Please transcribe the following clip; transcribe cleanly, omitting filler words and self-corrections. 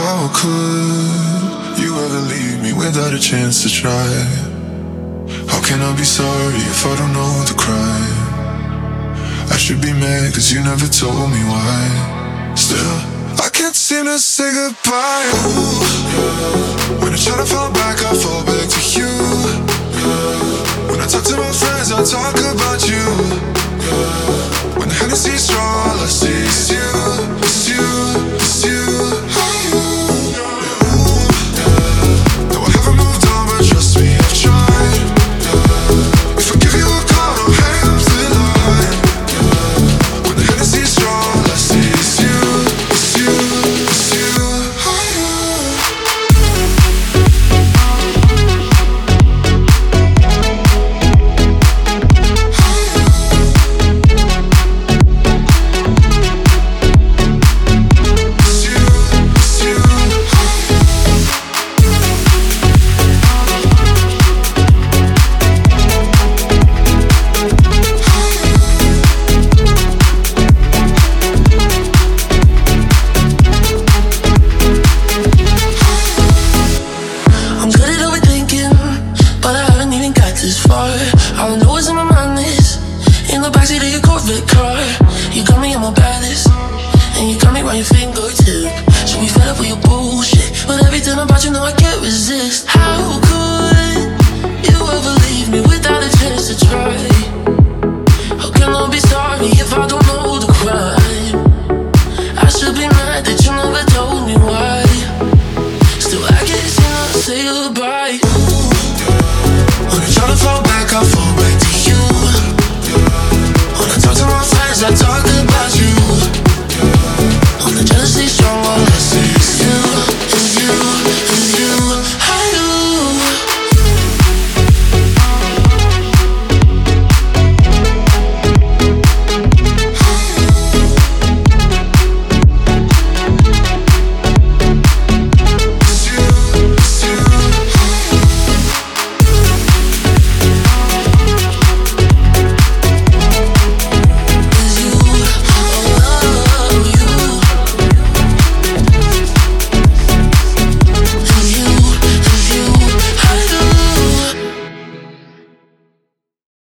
How could you ever leave me without a chance to try? How can I be sorry if I don't know the crime? I should be mad cause you never told me why. Still, I can't seem to say goodbye. Ooh, yeah. When I try to fall back, I fall back to you. Yeah. When I talk to my friends, I talk about you. Yeah. When the Hennessy's strong, all I see is you. It's you, it's you. All I know is in my mind is in the backseat of your Corvette car. You got me on my baddest, and you got me right your fingertip. So we fed up with your bullshit, but everything about you know I can't resist.